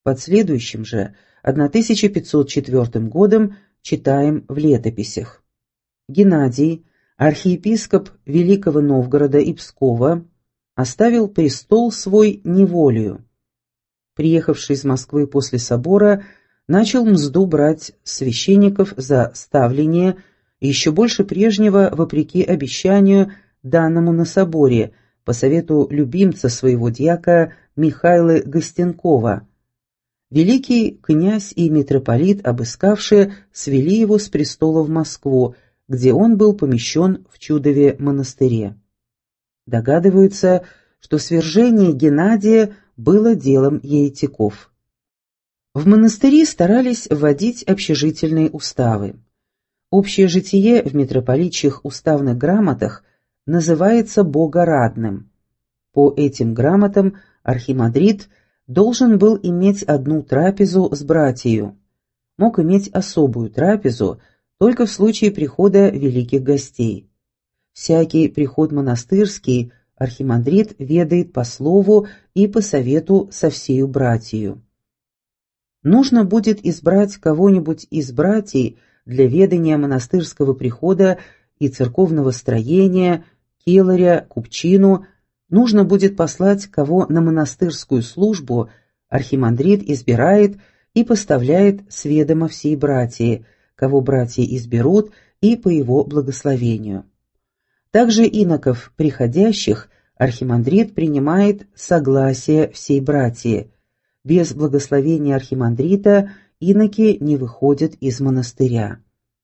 Под следующим же, 1504 годом, читаем в летописях. Геннадий, архиепископ Великого Новгорода и Пскова, оставил престол свой неволею. Приехавший из Москвы после собора, начал мзду брать священников за ставление, еще больше прежнего, вопреки обещанию, данному на соборе, по совету любимца своего дьяка Михаила Гостенкова. Великий князь и митрополит, обыскавшие, свели его с престола в Москву, где он был помещен в Чудове монастыре. Догадываются, что свержение Геннадия было делом еретиков. В монастыре старались вводить общежительные уставы. Общее житие в митрополичьих уставных грамотах называется богорадным. По этим грамотам архимандрит должен был иметь одну трапезу с братью, мог иметь особую трапезу только в случае прихода великих гостей. Всякий приход монастырский архимандрит ведает по слову и по совету со всею братью. Нужно будет избрать кого-нибудь из братьев для ведения монастырского прихода и церковного строения, келаря, купчину, нужно будет послать кого на монастырскую службу, архимандрит избирает и поставляет с ведома всей братьи, кого братья изберут и по его благословению. Также иноков приходящих архимандрит принимает согласие всей братьи. Без благословения архимандрита иноки не выходят из монастыря.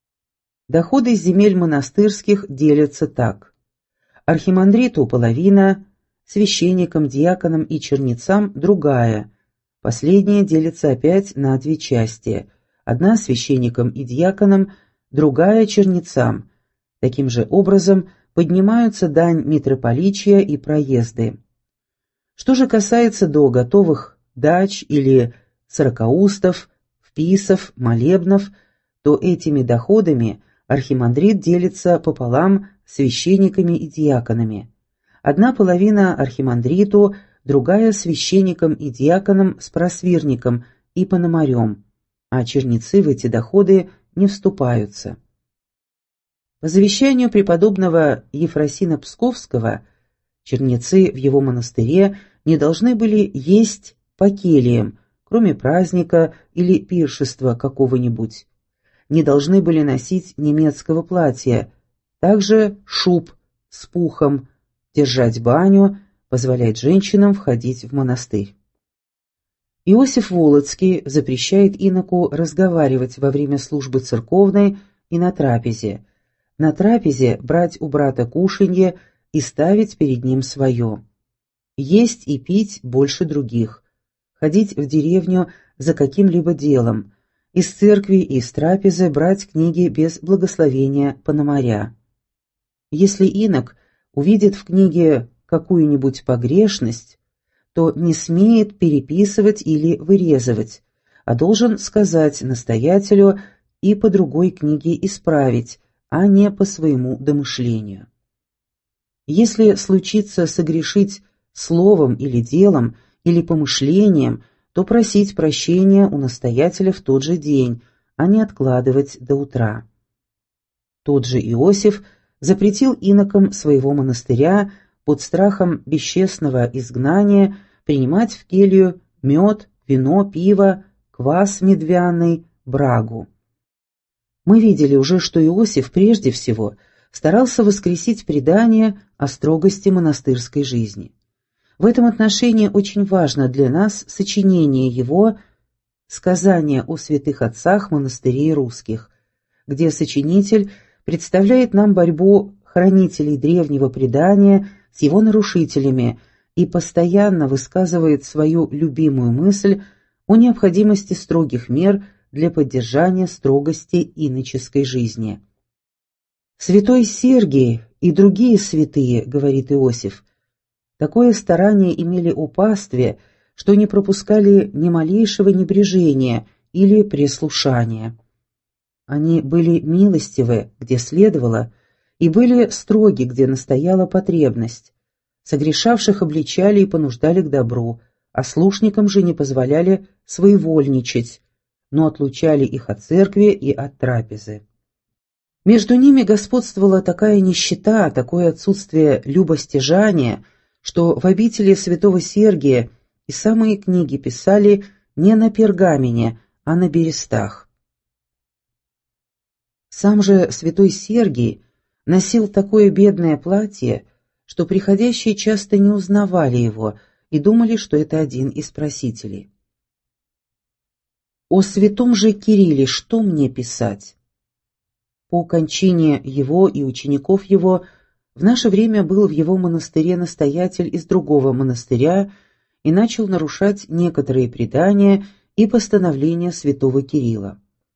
Доходы из земель монастырских делятся так: архимандриту половина, священникам, диаконам и чернецам другая. Последняя делится опять на две части: одна священникам и диаконам, другая чернецам. Таким же образом поднимаются дань митрополичия и проезды. Что же касается до готовых дач или сорокаустов, вписов, молебнов, то этими доходами архимандрит делится пополам священниками и диаконами. Одна половина архимандриту, другая священникам и диаконам с просвирником и пономарем, а чернецы в эти доходы не вступаются. По завещанию преподобного Ефросина Псковского, чернецы в его монастыре не должны были есть по кельям, кроме праздника или пиршества какого-нибудь. Не должны были носить немецкого платья, также шуб с пухом, держать баню, позволять женщинам входить в монастырь. Иосиф Волоцкий запрещает иноку разговаривать во время службы церковной и на трапезе. На трапезе брать у брата кушанье и ставить перед ним свое. Есть и пить больше других. Ходить в деревню за каким-либо делом. Из церкви и из трапезы брать книги без благословения пономаря. Если инок увидит в книге какую-нибудь погрешность, то не смеет переписывать или вырезывать, а должен сказать настоятелю и по другой книге исправить, а не по своему домышлению. Если случится согрешить словом или делом, или помышлением, то просить прощения у настоятеля в тот же день, а не откладывать до утра. Тот же Иосиф запретил инокам своего монастыря под страхом бесчестного изгнания принимать в келью мед, вино, пиво, квас медвяный, брагу. Мы видели уже, что Иосиф прежде всего старался воскресить предание о строгости монастырской жизни. В этом отношении очень важно для нас сочинение его «Сказания о святых отцах монастырей русских», где сочинитель представляет нам борьбу хранителей древнего предания с его нарушителями и постоянно высказывает свою любимую мысль о необходимости строгих мер для поддержания строгости иноческой жизни. «Святой Сергий и другие святые, — говорит Иосиф, — такое старание имели о пастве, что не пропускали ни малейшего небрежения или прислушания. Они были милостивы, где следовало, и были строги, где настояла потребность. Согрешавших обличали и понуждали к добру, а слушникам же не позволяли своевольничать, но отлучали их от церкви и от трапезы. Между ними господствовала такая нищета, такое отсутствие любостяжания, что в обители святого Сергия и самые книги писали не на пергамене, а на берестах. Сам же святой Сергий носил такое бедное платье, что приходящие часто не узнавали его и думали, что это один из просителей. О святом же Кирилле что мне писать? По кончине его и учеников его в наше время был в его монастыре настоятель из другого монастыря и начал нарушать некоторые предания и постановления святого Кирилла.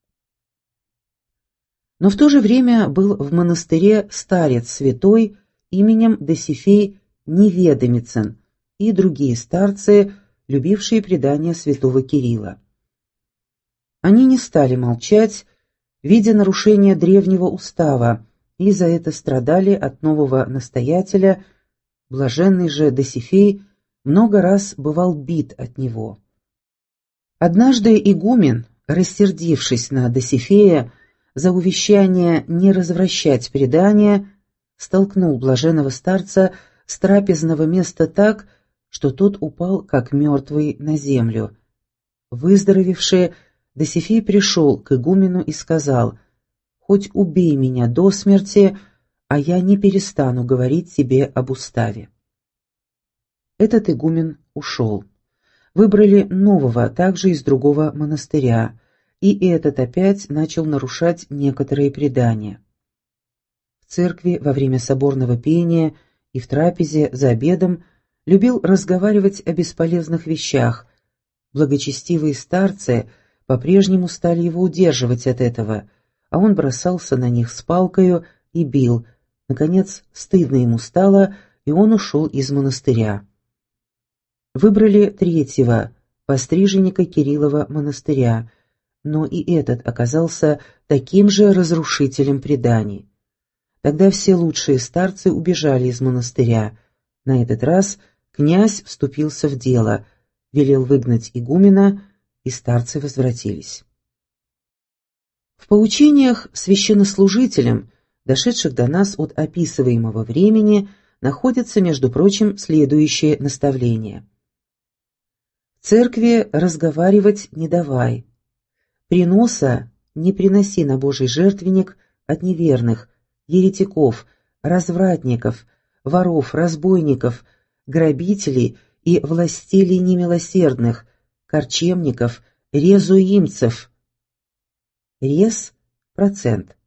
Но в то же время был в монастыре старец святой именем Досифей Неведомицын и другие старцы, любившие предания святого Кирилла. Они не стали молчать, видя нарушение древнего устава, и за это страдали от нового настоятеля. Блаженный же Досифей много раз бывал бит от него. Однажды игумен, рассердившись на Досифея за увещание не развращать предания, столкнул блаженного старца с трапезного места так, что тот упал, как мертвый, на землю. Выздоровевший, Досифей пришел к игумену и сказал: «Хоть убей меня до смерти, а я не перестану говорить тебе об уставе». Этот игумен ушел. Выбрали нового, также из другого монастыря, и этот опять начал нарушать некоторые предания. В церкви во время соборного пения и в трапезе за обедом любил разговаривать о бесполезных вещах. Благочестивые старцы по-прежнему стали его удерживать от этого, а он бросался на них с палкою и бил. Наконец, стыдно ему стало, и он ушел из монастыря. Выбрали третьего, постриженника Кириллова монастыря, но и этот оказался таким же разрушителем преданий. Тогда все лучшие старцы убежали из монастыря. На этот раз князь вступился в дело, велел выгнать игумена, и старцы возвратились. В поучениях священнослужителям, дошедших до нас от описываемого времени, находятся, между прочим, следующие наставления. В церкви разговаривать не давай. Приноса не приноси на Божий жертвенник от неверных, еретиков, развратников, воров, разбойников, грабителей и властелей немилосердных, корчемников, резуимцев. Рез – процент.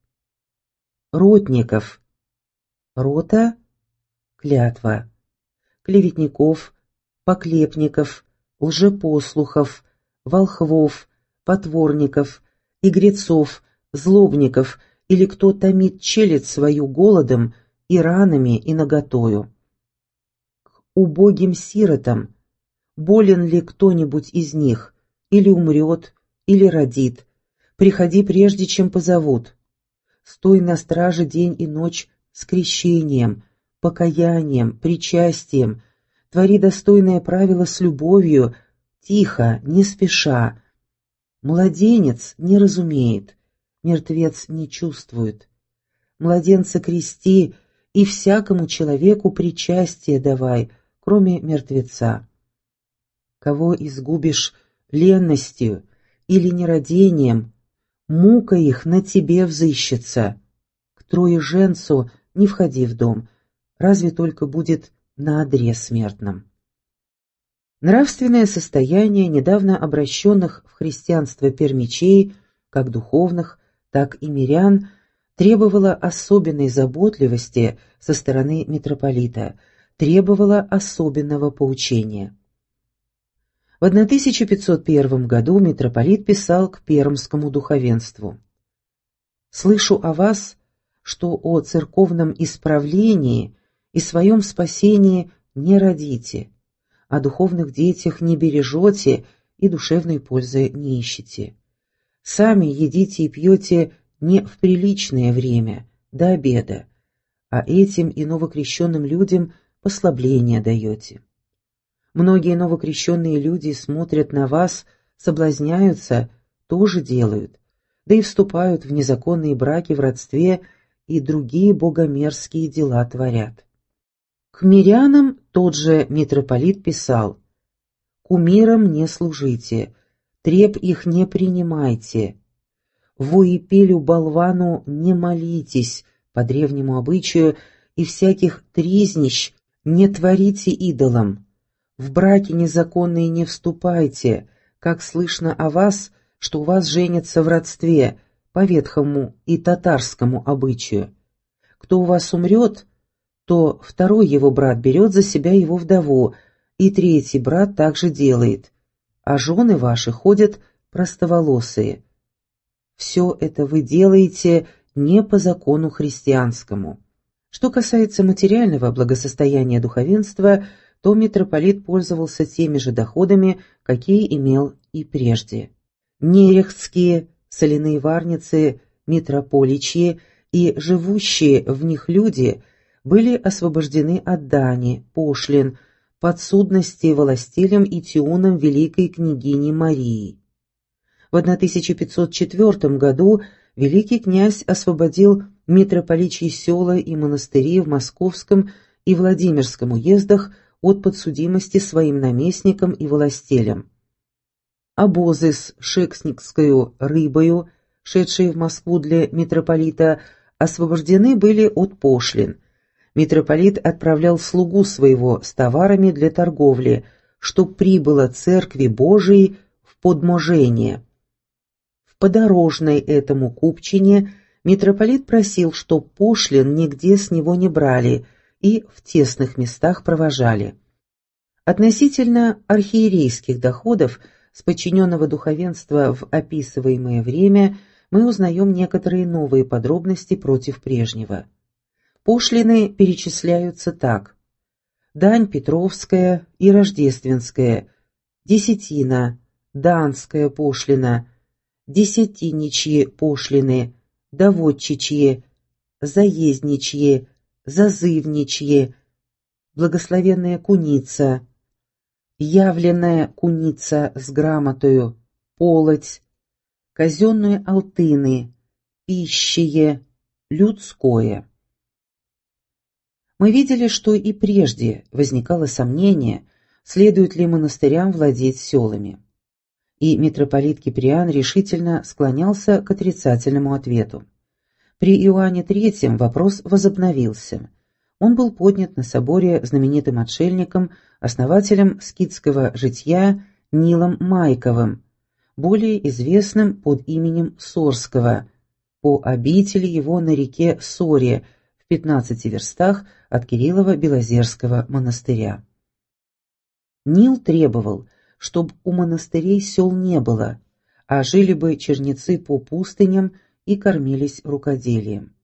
Ротников. Рота – клятва. Клеветников, поклепников, лжепослухов, волхвов, потворников, игрецов, злобников или кто томит челядь свою голодом и ранами и наготою. К убогим сиротам, болен ли кто-нибудь из них, или умрет, или родит, приходи прежде, чем позовут. Стой на страже день и ночь с крещением, покаянием, причастием, твори достойное правило с любовью, тихо, не спеша. Младенец не разумеет, мертвец не чувствует. Младенца крести и всякому человеку причастие давай, кроме мертвеца. Кого изгубишь ленностью или нерадением, мука их на тебе взыщется. К троеженцу не входи в дом, разве только будет наодрез смертном. Нравственное состояние недавно обращенных в христианство пермичей, как духовных, так и мирян, требовало особенной заботливости со стороны митрополита, требовало особенного поучения. В 1501 году митрополит писал к пермскому духовенству: «Слышу о вас, что о церковном исправлении и своем спасении не родите, о духовных детях не бережете и душевной пользы не ищете. Сами едите и пьете не в приличное время, до обеда, а этим и новокрещенным людям послабление даете. Многие новокрещенные люди смотрят на вас, соблазняются, тоже делают, да и вступают в незаконные браки в родстве и другие богомерзкие дела творят. К мирянам тот же митрополит писал: «Кумирам не служите, треб их не принимайте, воепелю болвану не молитесь по древнему обычаю, и всяких тризнищ не творите идолам. В браки незаконные не вступайте, как слышно о вас, что у вас женятся в родстве, по ветхому и татарскому обычаю. Кто у вас умрет, то второй его брат берет за себя его вдову, и третий брат также делает, а жены ваши ходят простоволосые. Все это вы делаете не по закону христианскому». Что касается материального благосостояния духовенства, то митрополит пользовался теми же доходами, какие имел и прежде. Нерехтские, соляные варницы, митрополичьи и живущие в них люди были освобождены от дани, пошлин, подсудности властелям и тиунам великой княгини Марии. В 1504 году великий князь освободил митрополичьи села и монастыри в Московском и Владимирском уездах от подсудимости своим наместникам и властелям. Обозы с шексникскою рыбою, шедшие в Москву для митрополита, освобождены были от пошлин. Митрополит отправлял слугу своего с товарами для торговли, чтоб прибыло церкви Божией в подможение. В подорожной этому купчине митрополит просил, чтоб пошлин нигде с него не брали и в тесных местах провожали. Относительно архиерейских доходов с подчиненного духовенства в описываемое время мы узнаем некоторые новые подробности против прежнего. Пошлины перечисляются так: дань Петровская и Рождественская, десятина, данская пошлина, десятиничьи пошлины, доводчичьи, заездничьи, зазывничьи, благословенная куница, явленная куница с грамотою, полоть, казенные алтыны, пищие, людское. Мы видели, что и прежде возникало сомнение, следует ли монастырям владеть селами. И митрополит Киприан решительно склонялся к отрицательному ответу. При Иоанне III вопрос возобновился. Он был поднят на соборе знаменитым отшельником, основателем скитского житья Нилом Майковым, более известным под именем Сорского, по обители его на реке Соре в 15 верстах от Кириллово-Белозерского монастыря. Нил требовал, чтобы у монастырей сел не было, а жили бы чернецы по пустыням и кормились рукоделием.